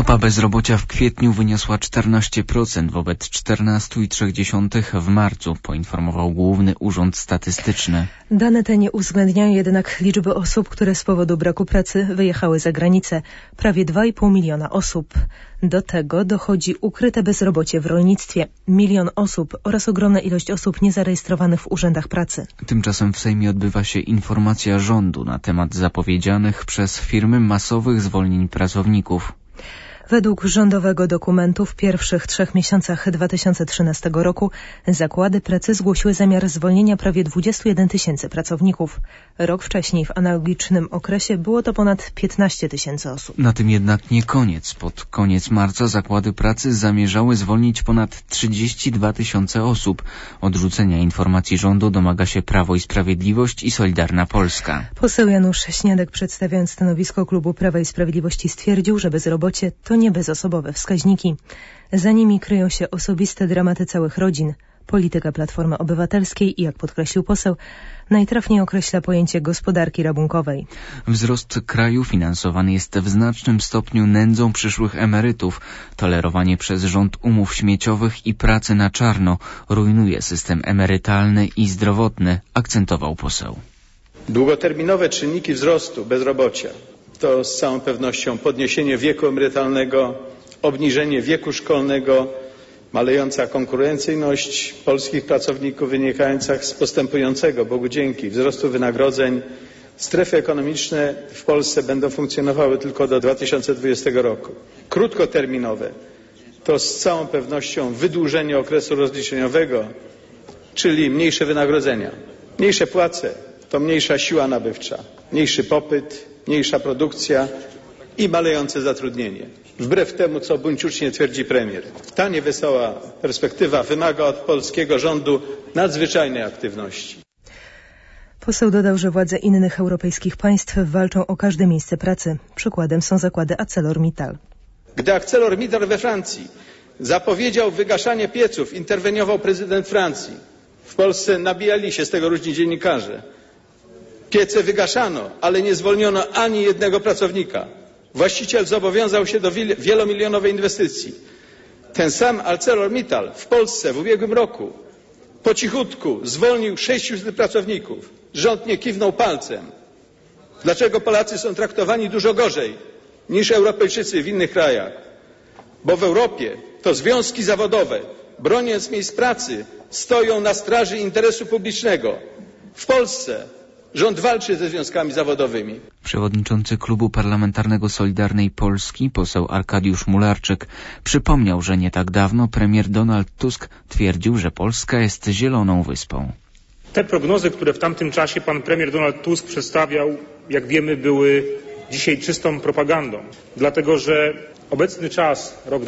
Stopa bezrobocia w kwietniu wyniosła 14% wobec 14,3% w marcu, poinformował Główny Urząd Statystyczny. Dane te nie uwzględniają jednak liczby osób, które z powodu braku pracy wyjechały za granicę. Prawie 2,5 miliona osób. Do tego dochodzi ukryte bezrobocie w rolnictwie. 1 milion osób oraz ogromna ilość osób niezarejestrowanych w urzędach pracy. Tymczasem w Sejmie odbywa się informacja rządu na temat zapowiedzianych przez firmy masowych zwolnień pracowników. Według rządowego dokumentu w pierwszych 3 miesiącach 2013 roku zakłady pracy zgłosiły zamiar zwolnienia prawie 21 tysięcy pracowników. Rok wcześniej w analogicznym okresie było to ponad 15 tysięcy osób. Na tym jednak nie koniec. Pod koniec marca zakłady pracy zamierzały zwolnić ponad 32 tysiące osób. Odrzucenia informacji rządu domaga się Prawo i Sprawiedliwość i Solidarna Polska. Poseł Janusz Śniadek, przedstawiając stanowisko klubu Prawa i Sprawiedliwości, stwierdził, że bezrobocie to nie bezosobowe wskaźniki. Za nimi kryją się osobiste dramaty całych rodzin. Polityka Platformy Obywatelskiej i, jak podkreślił poseł, najtrafniej określa pojęcie gospodarki rabunkowej. Wzrost kraju finansowany jest w znacznym stopniu nędzą przyszłych emerytów. Tolerowanie przez rząd umów śmieciowych i pracy na czarno rujnuje system emerytalny i zdrowotny, akcentował poseł. Długoterminowe czynniki wzrostu bezrobocia to z całą pewnością podniesienie wieku emerytalnego, obniżenie wieku szkolnego, malejąca konkurencyjność polskich pracowników wynikająca z postępującego, Bogu dzięki, wzrostu wynagrodzeń. Strefy ekonomiczne w Polsce będą funkcjonowały tylko do 2020 roku. Krótkoterminowe to z całą pewnością wydłużenie okresu rozliczeniowego, czyli mniejsze wynagrodzenia. Mniejsze płace to mniejsza siła nabywcza, mniejszy popyt, mniejsza produkcja i malejące zatrudnienie. Wbrew temu, co buńczucznie twierdzi premier. Ta niewesoła perspektywa wymaga od polskiego rządu nadzwyczajnej aktywności. Poseł dodał, że władze innych europejskich państw walczą o każde miejsce pracy. Przykładem są zakłady ArcelorMittal. Gdy ArcelorMittal we Francji zapowiedział wygaszanie pieców, interweniował prezydent Francji. W Polsce nabijali się z tego różni dziennikarze. Piece wygaszano, ale nie zwolniono ani jednego pracownika. Właściciel zobowiązał się do wielomilionowej inwestycji. Ten sam ArcelorMittal w Polsce w ubiegłym roku po cichutku zwolnił 600 pracowników. Rząd nie kiwnął palcem. Dlaczego Polacy są traktowani dużo gorzej niż Europejczycy w innych krajach? Bo w Europie to związki zawodowe, broniąc miejsc pracy, stoją na straży interesu publicznego. W Polsce rząd walczy ze związkami zawodowymi. Przewodniczący Klubu Parlamentarnego Solidarnej Polski, poseł Arkadiusz Mularczyk, przypomniał, że nie tak dawno premier Donald Tusk twierdził, że Polska jest zieloną wyspą. Te prognozy, które w tamtym czasie pan premier Donald Tusk przedstawiał, jak wiemy, były dzisiaj czystą propagandą. Dlatego, że obecny czas, rok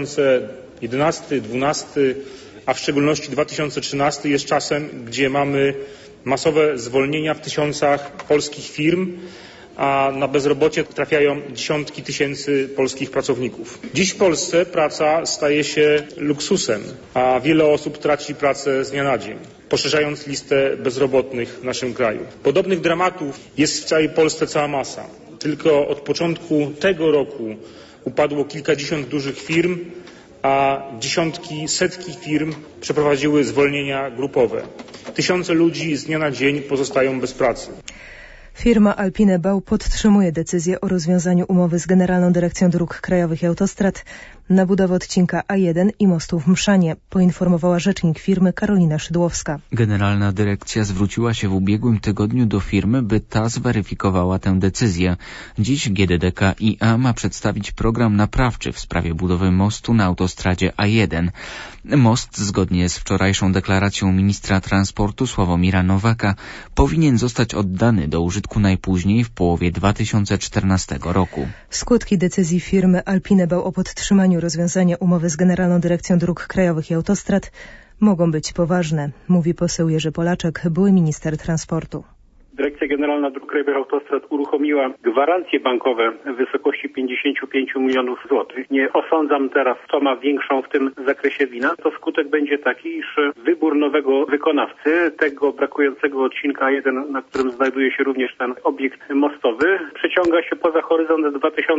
2011, 2012, a w szczególności 2013 jest czasem, gdzie mamy masowe zwolnienia w tysiącach polskich firm, a na bezrobocie trafiają dziesiątki tysięcy polskich pracowników. Dziś w Polsce praca staje się luksusem, a wiele osób traci pracę z dnia na dzień, poszerzając listę bezrobotnych w naszym kraju. Podobnych dramatów jest w całej Polsce cała masa. Tylko od początku tego roku upadło kilkadziesiąt dużych firm, a dziesiątki, setki firm przeprowadziły zwolnienia grupowe. Tysiące ludzi z dnia na dzień pozostają bez pracy. Firma Alpine Bau podtrzymuje decyzję o rozwiązaniu umowy z Generalną Dyrekcją Dróg Krajowych i Autostrad na budowę odcinka A1 i mostu w Mszanie, poinformowała rzecznik firmy Karolina Szydłowska. Generalna Dyrekcja zwróciła się w ubiegłym tygodniu do firmy, by ta zweryfikowała tę decyzję. Dziś GDDK IA ma przedstawić program naprawczy w sprawie budowy mostu na autostradzie A1. Most, zgodnie z wczorajszą deklaracją ministra transportu Sławomira Nowaka, powinien zostać oddany do użytku najpóźniej w połowie 2014 roku. Skutki decyzji firmy Alpine Bau o podtrzymaniu rozwiązania umowy z Generalną Dyrekcją Dróg Krajowych i Autostrad mogą być poważne, mówi poseł Jerzy Polaczek, były minister transportu. Dyrekcja Dyrekcja Generalna Dróg Krajowych Autostrad uruchomiła gwarancje bankowe w wysokości 55 milionów złotych. Nie osądzam teraz, kto ma większą w tym zakresie winę. To skutek będzie taki, iż wybór nowego wykonawcy tego brakującego odcinka 1, na którym znajduje się również ten obiekt mostowy, przeciąga się poza horyzont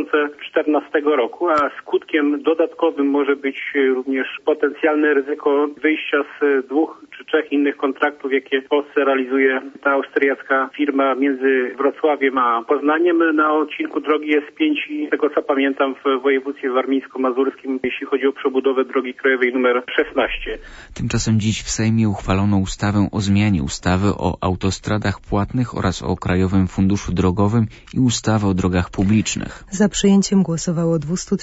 2014 roku, a skutkiem dodatkowym może być również potencjalne ryzyko wyjścia z 2 czy 3 innych kontraktów, jakie w Polsce realizuje ta austriacka firma między Wrocławiem a Poznaniem. Na odcinku drogi S5 i tego co pamiętam w województwie warmińsko-mazurskim, jeśli chodzi o przebudowę drogi krajowej nr 16. Tymczasem dziś w Sejmie uchwalono ustawę o zmianie ustawy o autostradach płatnych oraz o Krajowym Funduszu Drogowym i ustawy o drogach publicznych. Za przyjęciem głosowało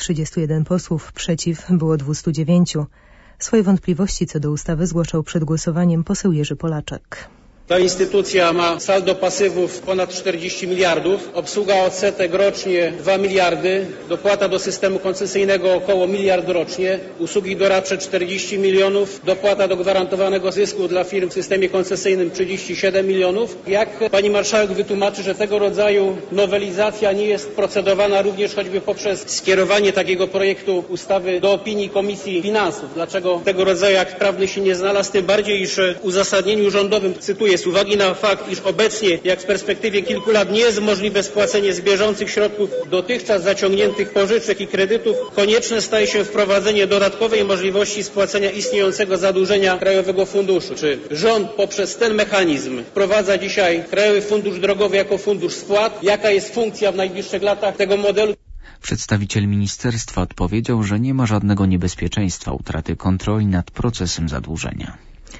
231 posłów, przeciw było 209. Swoje wątpliwości co do ustawy zgłaszał przed głosowaniem poseł Jerzy Polaczek. Ta instytucja ma saldo pasywów ponad 40 miliardów, obsługa odsetek rocznie 2 miliardy, dopłata do systemu koncesyjnego około 1 miliard rocznie, usługi doradcze 40 milionów, dopłata do gwarantowanego zysku dla firm w systemie koncesyjnym 37 milionów. Jak pani marszałek wytłumaczy, że tego rodzaju nowelizacja nie jest procedowana również choćby poprzez skierowanie takiego projektu ustawy do opinii Komisji Finansów? Dlaczego tego rodzaju akt prawny się nie znalazł? Tym bardziej, iż w uzasadnieniu rządowym, cytuję, z uwagi na fakt, iż obecnie, jak w perspektywie kilku lat nie jest możliwe spłacenie z bieżących środków dotychczas zaciągniętych pożyczek i kredytów, konieczne staje się wprowadzenie dodatkowej możliwości spłacenia istniejącego zadłużenia Krajowego Funduszu. Czy rząd poprzez ten mechanizm wprowadza dzisiaj Krajowy Fundusz Drogowy jako fundusz spłat? Jaka jest funkcja w najbliższych latach tego modelu? Przedstawiciel ministerstwa odpowiedział, że nie ma żadnego niebezpieczeństwa utraty kontroli nad procesem zadłużenia.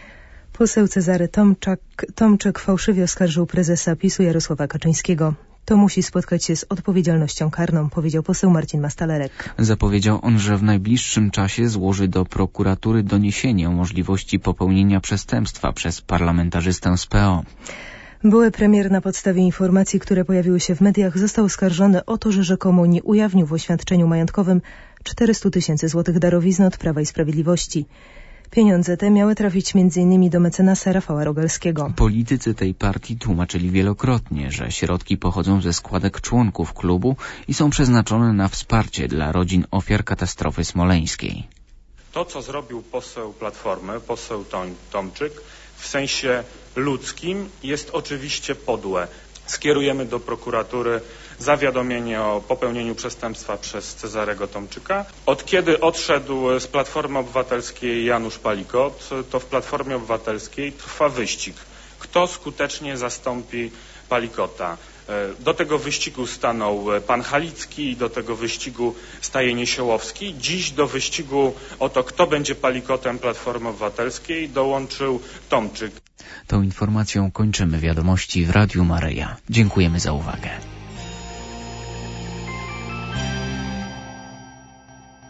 Poseł Cezary Tomczyk fałszywie oskarżył prezesa PiS-u Jarosława Kaczyńskiego. To musi spotkać się z odpowiedzialnością karną, powiedział poseł Marcin Mastalerek. Zapowiedział on, że w najbliższym czasie złoży do prokuratury doniesienie o możliwości popełnienia przestępstwa przez parlamentarzystę z PO. Były premier na podstawie informacji, które pojawiły się w mediach, został oskarżony o to, że rzekomo nie ujawnił w oświadczeniu majątkowym 400 000 złotych darowizny od Prawa i Sprawiedliwości. Pieniądze te miały trafić m.in. do mecenasa Rafała Rogalskiego. Politycy tej partii tłumaczyli wielokrotnie, że środki pochodzą ze składek członków klubu i są przeznaczone na wsparcie dla rodzin ofiar katastrofy smoleńskiej. To, co zrobił poseł Platformy, poseł Tomczyk, w sensie ludzkim jest oczywiście podłe. Skierujemy do prokuratury zawiadomienie o popełnieniu przestępstwa przez Cezarego Tomczyka. Od kiedy odszedł z Platformy Obywatelskiej Janusz Palikot, to w Platformie Obywatelskiej trwa wyścig. Kto skutecznie zastąpi Palikota? Do tego wyścigu stanął pan Halicki i do tego wyścigu staje Niesiołowski. Dziś do wyścigu o to, kto będzie Palikotem Platformy Obywatelskiej, dołączył Tomczyk. Tą informacją kończymy wiadomości w Radiu Maryja. Dziękujemy za uwagę.